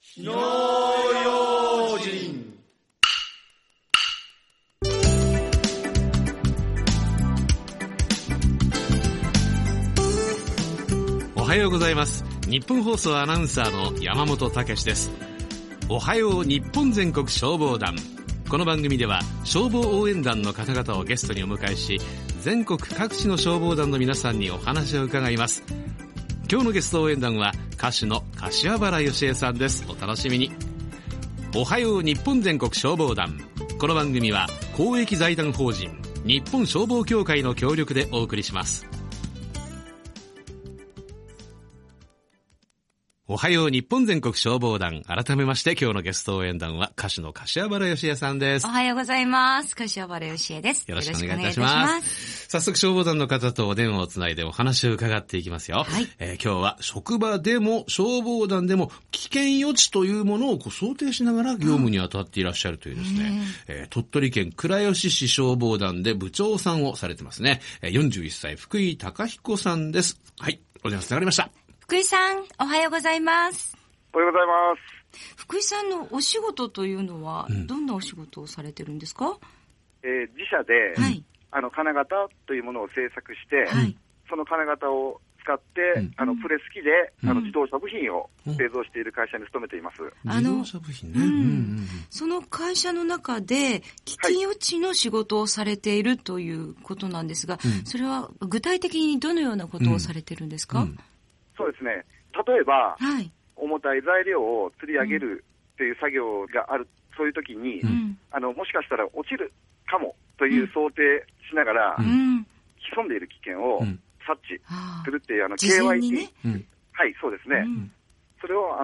火の用心。 おはようございます。日本放送アナウンサーの山本武史です。おはよう日本全国消防団。この番組では消防応援団の方々をゲストにお迎えし、全国各地の消防団の皆さんにお話を伺います。今日のゲスト応援団は歌手の柏原芳恵さんです。お楽しみに。おはよう日本全国消防団。この番組は公益財団法人日本消防協会の協力でお送りします。おはよう日本全国消防団。改めまして今日のゲスト応援団は歌手の柏原芳恵さんです。 おはようございます。柏原芳恵です。 よろしくお願いいたします。早速消防団の方とお電話をつないでお話を伺っていきますよ。 はい。 今日は職場でも消防団でも危険予知というものを想定しながら業務に当たっていらっしゃるというですね、鳥取県倉吉市消防団で部長さんをされてますね。41歳福井貴彦さんです。はい、お電話つながりました。 福井さん、おはようございます。 おはようございます。 福井さんのお仕事というのは、どんなお仕事をされてるんですか？ 自社で、 はい、 金型というものを製作して、 はい、 その金型を使って、プレス機で、自動車部品を製造している会社に勤めています。 自動車部品ね。 その会社の中で危機予知の仕事をされているということなんですが、それは具体的にどのようなことをされてるんですか？ そうですね。例えば、 はい、 重たい材料を吊り上げるという作業がある、そういう時に、もしかしたら落ちるかもという想定しながら、潜んでいる危険を察知するっていうKYT、 ね、 はい、そうですね。それを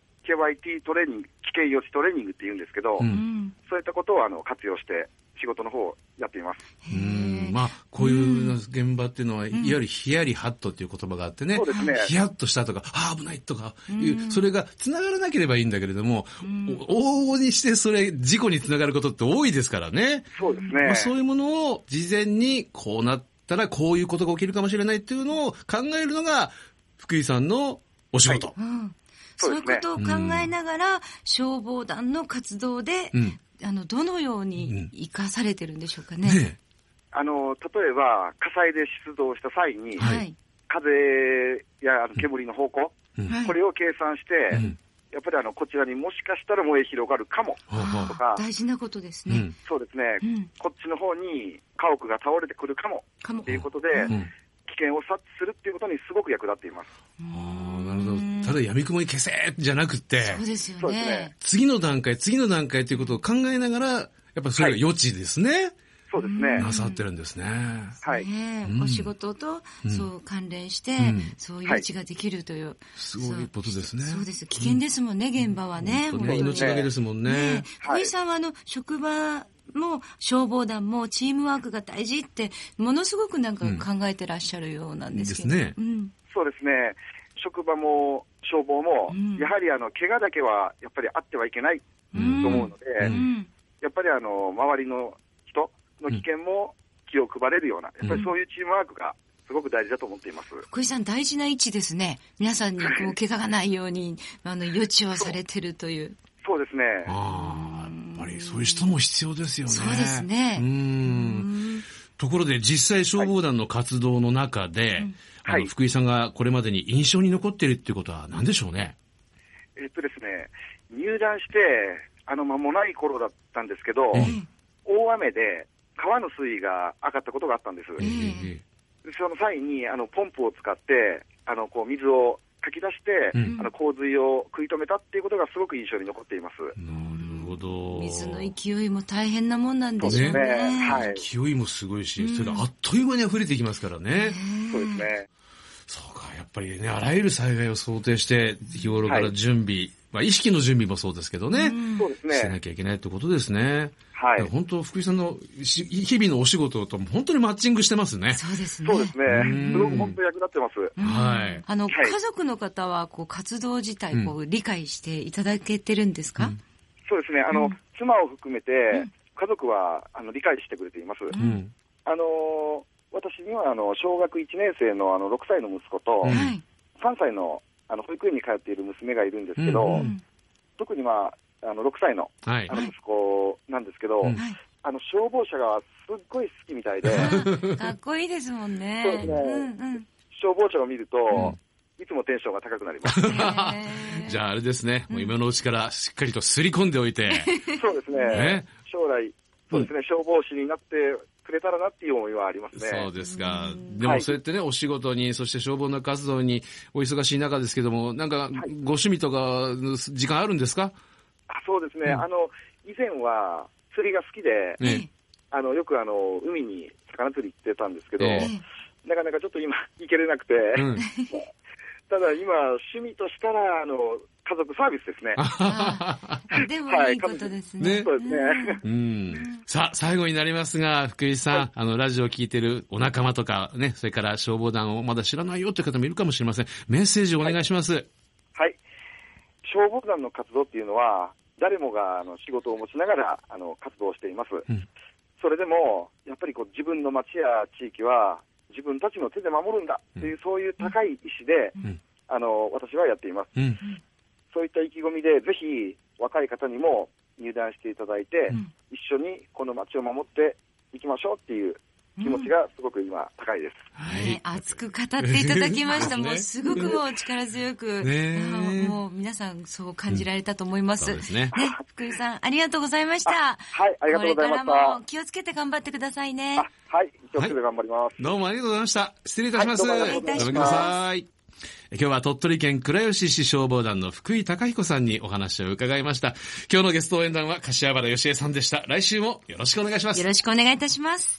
KYT トレーニング、危険予知トレーニングって言うんですけど、そういったことを活用して仕事の方をやっています。 まあ、こういう現場っていうのは、いわゆるヒヤリハットっていう言葉があってね、 そうですね、 ヒヤッとしたとか、危ないとかいう、それが繋がらなければいいんだけれども、往々にしてそれ、事故に繋がることって多いですからね。 そうですね。 そういうものを事前にこうなったらこういうことが起きるかもしれないっていうのを考えるのが、福井さんのお仕事。 そういうことを考えながら、消防団の活動で、どのように生かされてるんでしょうかね。 例えば火災で出動した際に、風や煙の方向、これを計算して、やっぱりこちらにもしかしたら燃え広がるかもとか、 大事なことですね。 そうですね、こっちの方に家屋が倒れてくるかもということで、危険を察知するっていうことにすごやく立っています。 なるほど。ただ闇雲に消せじゃなくって、 そうですよね。 次の段階ということを考えながら、やっぱりそれが予知ですね。 そうですね。 なさってるんですね。 はい。 お仕事とそう関連して、そういう予知ができるという。 すごいことですね。 そうです。危険ですもんね、現場はね。 命がけですもんね。 福井さんは職場も消防団もチームワークが大事ってものすごくなんか考えてらっしゃるようなんですけど。 ですね。 そうですね。職場も消防も、やはり怪我だけはやっぱりあってはいけないと思うので、やっぱり周りの人の危険も気を配れるような、やっぱりそういうチームワークがすごく大事だと思っています。 福井さん、大事な位置ですね。皆さんに怪我がないように予知をされてるという。 そうですね。 やっぱりそういう人も必要ですよね。 そうですね。 ところで実際消防団の活動の中で、福井さんがこれまでに印象に残っているっていうことは何でしょうね。 ですね、入団して間もない頃だったんですけど、大雨で川の水位が上がったことがあったんです。その際にポンプを使って水をかき出して、洪水を食い止めたっていうことがすごく印象に残っています。 なるほど。 水の勢いも大変なもんなんでしょうね。 勢いもすごいし、それがあっという間に溢れていきますからね。 そうですね。 そうか、やっぱりね、あらゆる災害を想定して日頃から準備、意識の準備もそうですけどね、 そうですね、 してなきゃいけないってことですね。本当福井さんの日々のお仕事と本当にマッチングしてますね。 そうですね。 そうですね。すごく本当に役立ってます。 家族の方は活動自体理解していただけてるんですか？ そうですね。妻を含めて家族は理解してくれています。私には小学1年生の6歳の息子と3歳の保育園に通っている娘がいるんですけど、 特に6歳の、 はい、 息子なんですけど、消防車がすっごい好きみたいで。 かっこいいですもんね。 そうですね。消防車を見ると、いつもテンションが高くなります。 じゃああれですね、もう今のうちからしっかりとすり込んでおいて。 そうですね。将来、そうですね、消防士になってくれたらなっていう思いはありますね。 そうですか。でもそうやってね、お仕事に、そして消防の活動にお忙しい中ですけども、なんかご趣味とか時間あるんですか？ そうですね。以前は釣りが好きで、よく海に魚釣り行ってたんですけど、なかなかちょっと今行けれなくて、ただ今趣味としたら家族サービスですね。 でもいいことですね。 そうですね。 さあ最後になりますが、福井さん、ラジオを聞いてるお仲間とかね、それから消防団をまだ知らないよという方もいるかもしれません。メッセージをお願いします。 はい。消防団の活動っていうのは誰もが仕事を持ちながら活動しています。それでもやっぱり自分の町や地域は自分たちの手で守るんだという、そういう高い意志で、私はやっています。そういった意気込みで、ぜひ若い方にも入団していただいて、一緒にこの町を守っていきましょうっていう気持ちがすごく今高いです。 熱く語っていただきました。もうすごくもう力強く、もう皆さんそう感じられたと思います。福井さん、ありがとうございました。 はい、ありがとうございました。 これからも気をつけて頑張ってくださいね。 はい、気をつけて頑張ります。 どうもありがとうございました。失礼いたします。 お願いいたします。 ごめんなさい。今日は鳥取県倉吉市消防団の福井貴彦さんにお話を伺いました。今日のゲスト応援団は柏原芳恵さんでした。来週もよろしくお願いします。 よろしくお願いいたします。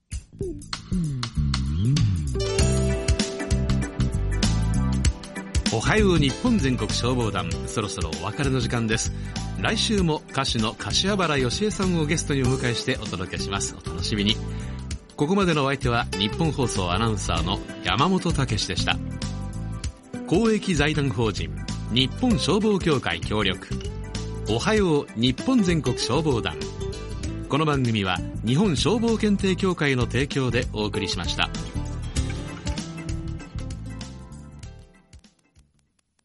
おはよう日本全国消防団、そろそろお別れの時間です。来週も歌手の柏原芳恵さんをゲストにお迎えしてお届けします。お楽しみに。ここまでのお相手は日本放送アナウンサーの山本武史でした。公益財団法人日本消防協会協力、おはよう日本全国消防団。この番組は日本消防検定協会の提供でお送りしました。